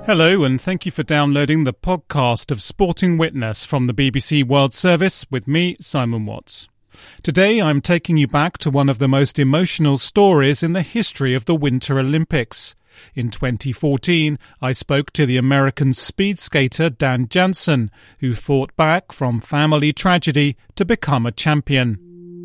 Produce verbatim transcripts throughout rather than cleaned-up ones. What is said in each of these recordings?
Hello, and thank you for downloading the podcast of Sporting Witness from the B B C World Service with me, Simon Watts. Today I'm taking you back to one of the most emotional stories in the history of the Winter Olympics. In twenty fourteen, I spoke to the American speed skater Dan Jansen, who fought back from family tragedy to become a champion.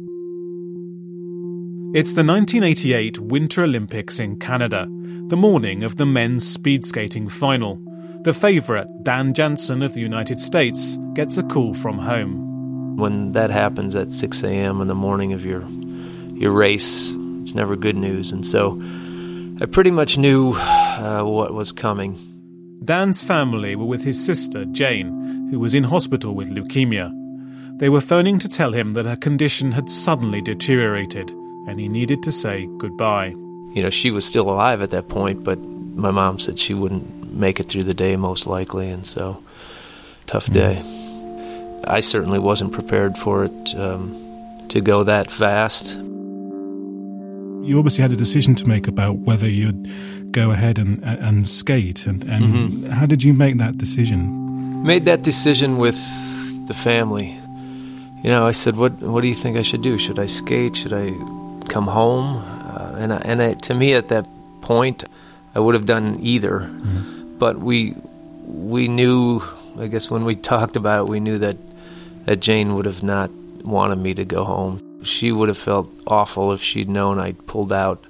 It's the nineteen eighty-eight Winter Olympics in Canada, the morning of the men's speed skating final. The favourite, Dan Jansen of the United States, gets a call from home. When that happens at six a.m. in the morning of your your race, it's never good news. And so I pretty much knew uh, what was coming. Dan's family were with his sister, Jane, who was in hospital with leukemia. They were phoning to tell him that her condition had suddenly deteriorated, and he needed to say goodbye. You know, she was still alive at that point, but my mom said she wouldn't make it through the day most likely, and so, tough day. I certainly wasn't prepared for it um, to go that fast. You obviously had a decision to make about whether you'd go ahead and and skate, and, and mm-hmm. How did you make that decision? Made that decision with the family. You know, I said, what what do you think I should do? Should I skate? Should I come home? Uh, and I, and I, to me at that point, I would have done either. Mm-hmm. But we we knew, I guess when we talked about it, we knew that, that Jane would have not wanted me to go home. She would have felt awful if she'd known I'd pulled out.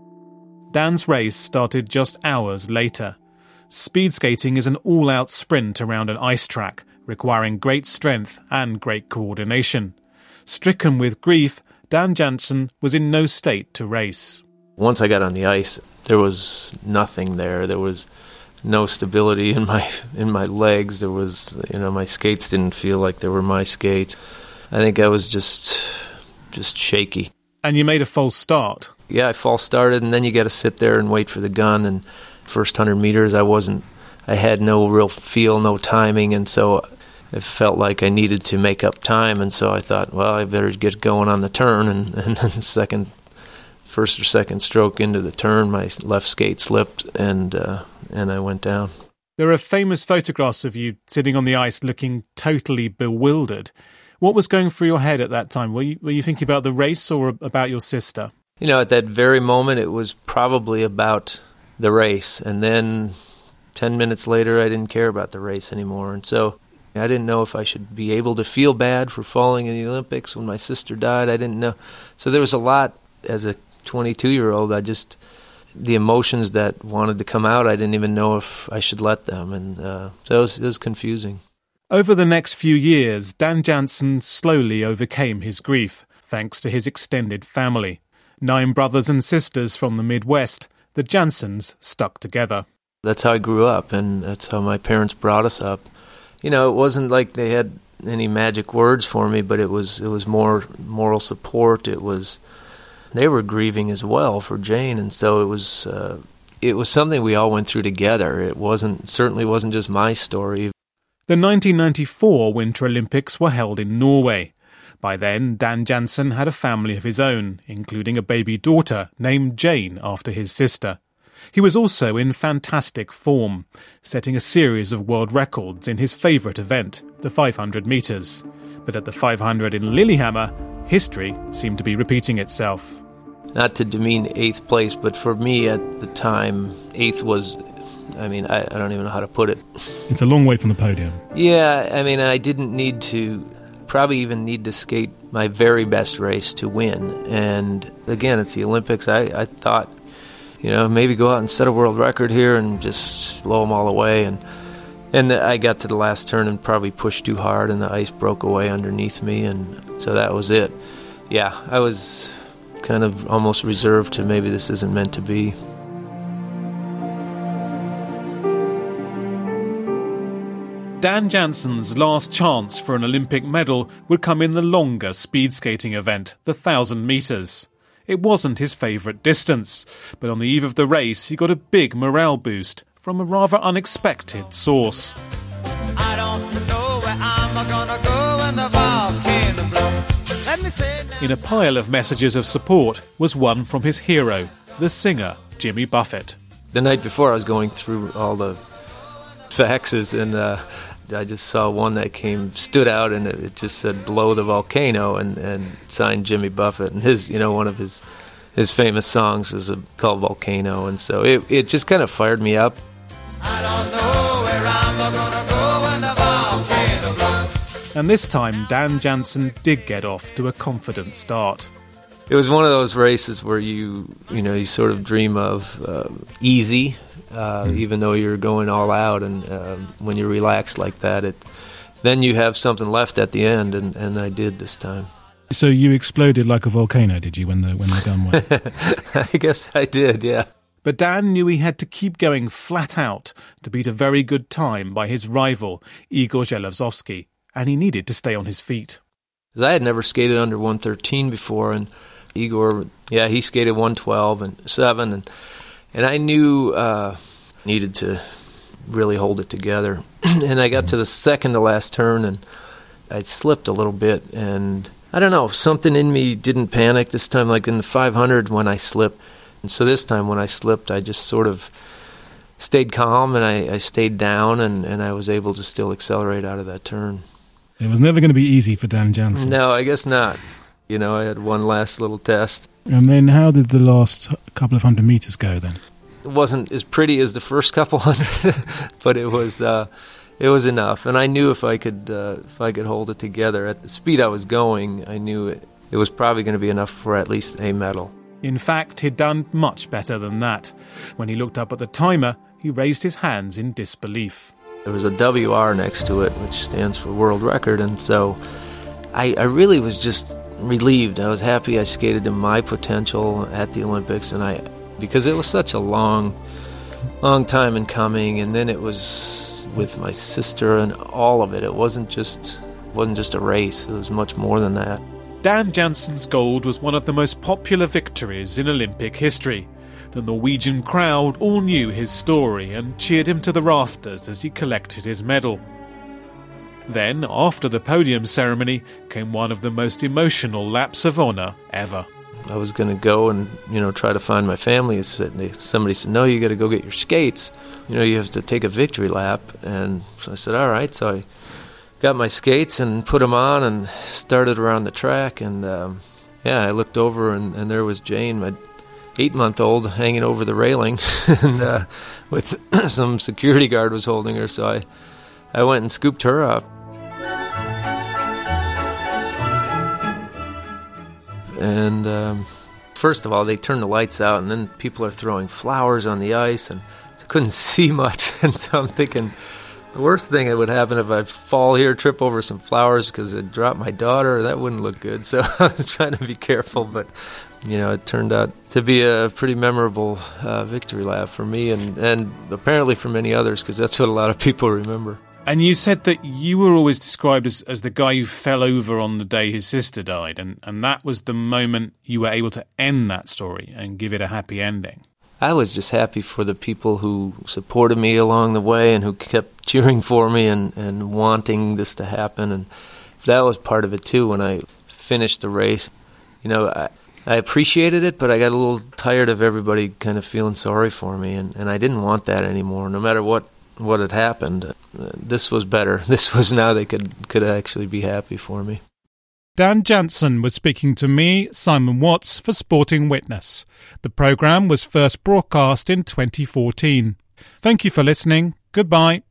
Dan's race started just hours later. Speed skating is an all-out sprint around an ice track, requiring great strength and great coordination. Stricken with grief, Dan Jansen was in no state to race. Once I got on the ice, there was nothing there. There was no stability in my in my legs. There was, you know, my skates didn't feel like they were my skates. I think I was just just shaky. And you made a false start. Yeah, I false started, and then you got to sit there and wait for the gun. And first hundred meters, I wasn't. I had no real feel, no timing, and so it felt like I needed to make up time. And so I thought, well, I better get going on the turn. And, and then the second, first or second stroke into the turn, my left skate slipped, and uh, and I went down. There are famous photographs of you sitting on the ice looking totally bewildered. What was going through your head at that time? Were you, were you thinking about the race or about your sister? You know, at that very moment, it was probably about the race. And then ten minutes later, I didn't care about the race anymore. And so I didn't know if I should be able to feel bad for falling in the Olympics when my sister died. I didn't know. So there was a lot as a twenty-two-year-old. I just, the emotions that wanted to come out, I didn't even know if I should let them. And uh, so it was, it was confusing. Over the next few years, Dan Jansen slowly overcame his grief, thanks to his extended family. Nine brothers and sisters from the Midwest, the Jansens stuck together. That's how I grew up, and that's how my parents brought us up. You know, it wasn't like they had any magic words for me, but it was it was more moral support. It was, they were grieving as well for Jane, and so it was uh, it was something we all went through together. It wasn't certainly wasn't just my story. The nineteen ninety-four Winter Olympics were held in Norway. By then, Dan Jansen had a family of his own, including a baby daughter named Jane after his sister. He was also in fantastic form, setting a series of world records in his favourite event, the five hundred metres. But at the five hundred in Lillehammer, history seemed to be repeating itself. Not to demean eighth place, but for me at the time, eighth was, I mean, I, I don't even know how to put it. It's a long way from the podium. Yeah, I mean, I didn't need to, probably even need to skate my very best race to win. And again, it's the Olympics. I, I thought, you know, maybe go out and set a world record here and just blow them all away. And and I got to the last turn and probably pushed too hard, and the ice broke away underneath me, and so that was it. Yeah, I was kind of almost reserved to maybe this isn't meant to be. Dan Jansen's last chance for an Olympic medal would come in the longer speed skating event, the one thousand metres. It wasn't his favourite distance, but on the eve of the race he got a big morale boost from a rather unexpected source. I don't know where I'm gonna go when the volcano blows. Let me say now. In a pile of messages of support was one from his hero, the singer Jimmy Buffett. The night before I was going through all the faxes, and uh, I just saw one that came, stood out, and it, it just said "Blow the Volcano" and, and signed Jimmy Buffett. And his, you know, one of his his famous songs is a, called "Volcano," and so it it just kind of fired me up. I don't know where I'm gonna go when the volcano blows. And this time, Dan Jansen did get off to a confident start. It was one of those races where you, you know, you sort of dream of uh, easy, uh, mm. even though you're going all out, and uh, when you're relaxed like that, it then you have something left at the end, and, and I did this time. So you exploded like a volcano, did you, when the when the gun went? I guess I did, yeah. But Dan knew he had to keep going flat out to beat a very good time by his rival, Igor Zhelevsovsky, and he needed to stay on his feet. Because I had never skated under one thirteen before, and Igor, yeah, he skated one twelve and seven, and and I knew uh, needed to really hold it together. And I got to the second to last turn, and I slipped a little bit, and I don't know, something in me didn't panic this time, like in the five hundred when I slipped. And so this time when I slipped, I just sort of stayed calm, and I, I stayed down, and, and I was able to still accelerate out of that turn. It was never going to be easy for Dan Jansen. No, I guess not. You know, I had one last little test. And then how did the last couple of hundred meters go then? It wasn't as pretty as the first couple hundred, but it was uh, it was enough. And I knew if I could uh, if I could hold it together at the speed I was going, I knew it, it was probably going to be enough for at least a medal. In fact, he'd done much better than that. When he looked up at the timer, he raised his hands in disbelief. There was a W R next to it, which stands for world record, and so I, I really was just relieved. I was happy I skated to my potential at the Olympics, and I because it was such a long, long time in coming, and then it was with my sister and all of it. It wasn't just wasn't just a race. It was much more than that. Dan Jansen's gold was one of the most popular victories in Olympic history. The Norwegian crowd all knew his story and cheered him to the rafters as he collected his medal. Then, after the podium ceremony, came one of the most emotional laps of honour ever. I was going to go and, you know, try to find my family. Somebody said, no, you got to go get your skates. You know, you have to take a victory lap. And so I said, all right. So I got my skates and put them on and started around the track. And, um, yeah, I looked over and, and there was Jane, my eight-month-old, hanging over the railing and uh, with some security guard was holding her. So I, I went and scooped her up. And um, first of all, they turned the lights out, and then people are throwing flowers on the ice, and I couldn't see much. And so I'm thinking the worst thing that would happen if I fall here, trip over some flowers because I dropped my daughter, that wouldn't look good. So I was trying to be careful, but you know, it turned out to be a pretty memorable uh, victory lap for me, and, and apparently for many others, because that's what a lot of people remember. And you said that you were always described as, as the guy who fell over on the day his sister died, and, and that was the moment you were able to end that story and give it a happy ending. I was just happy for the people who supported me along the way and who kept cheering for me and, and wanting this to happen, and that was part of it too. When I finished the race, you know, I, I appreciated it, but I got a little tired of everybody kind of feeling sorry for me, and, and I didn't want that anymore, no matter what what had happened. Uh, this was better. This was now they could, could actually be happy for me. Dan Jansen was speaking to me, Simon Watts, for Sporting Witness. The programme was first broadcast in twenty fourteen. Thank you for listening. Goodbye.